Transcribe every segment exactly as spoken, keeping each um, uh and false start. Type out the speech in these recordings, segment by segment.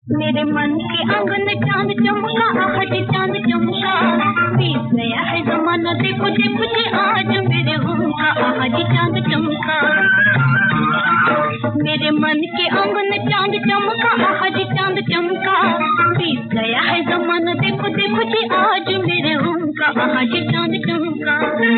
मेरे मन के आंगन चांद चमका, आज चांद चमका। बीत गया है जमाना, देखो देखो जी आज मेरे गम का, आज चांद चमका। मेरे मन के आंगन चांद चमका, आज चांद चमका। बीत गया है जमाना, देखो देखो जी आज मेरे गम का, आज चांद चमका।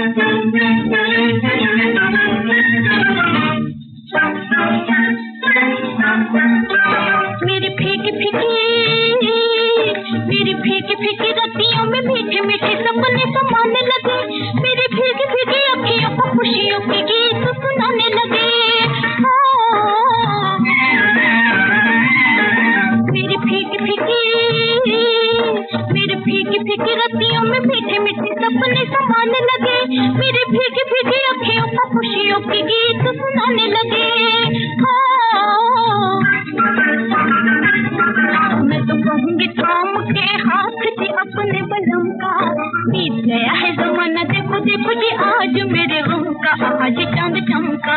मेरी फीकी फीकी मेरी फीकी फीकी रतियों में मीठे मीठे सपने समाने लगे। मेरी फीकी फीकी अखियों को खुशियों के गीत सुनाने लगे। मेरी फीकी फीकी मेरी फीकी फीकी रतियों में मीठे मीठे सपने समाने लगे। मेरी फीकी फीकी अखियों को खुशियों के गीत सुनाने लगे। मैं तो कहूँगी थाम के हाथ से अपने बलम का। बीत गया है जमाना, देखो देखो जी आज मेरे गम का, आज चांद चमका।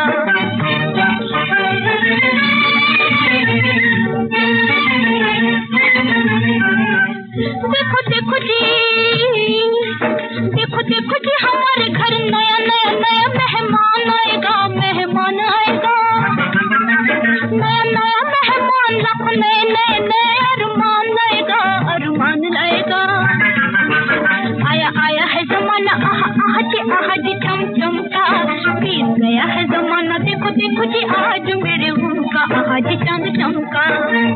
देखो देखो जी देखो देखो जी हमारे घर नया नया नया मेहमान आएगा, मेहमान आएगा। नया नया मेहमान लाख नए नए नए अरमान लाएगा, अरमान लाएगा। आया आया है जमाना, आह आह जी आह जी चम चमका। बीत गया है जमाना, देखो देखो जी आज मेरे गम का, आज चांद चमका।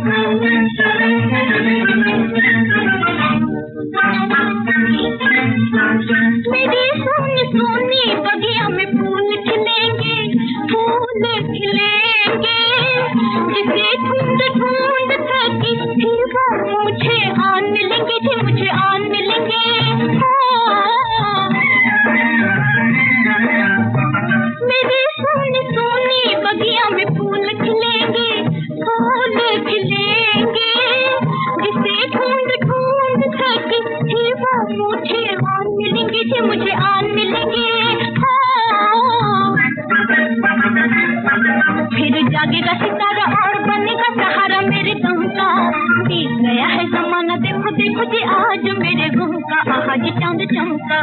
मेरी सोनी सोनी बगिया में फूल खिलेंगे, फूल खिलेंगे। जिसे ढूंढ ढूंढ थकी थी वो मुझे आन मिलेंगे जी, मुझे आन मिलेंगे। मेरी सोनी सोनी बगिया में फूल खिलेंगे, फूल खिलेंगे। जिसे ढूंढ ढूंढ थकी थी वो मुझे आन मिलेंगे जी, मुझे आन मिलेंगे। फिर जागेगा सितारा और बनेगा सहारा मेरे गम का। बीत गया है जमाना, देखो देखो जी आज मेरे गम का, आज चांद चमका।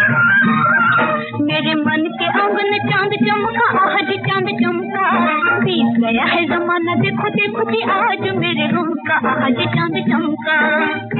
मेरे मन के आंगन चांद चमका, आज चांद चमका। बीत गया है जमाना, देखो देखो जी आज मेरे गम का, आज चांद चमका।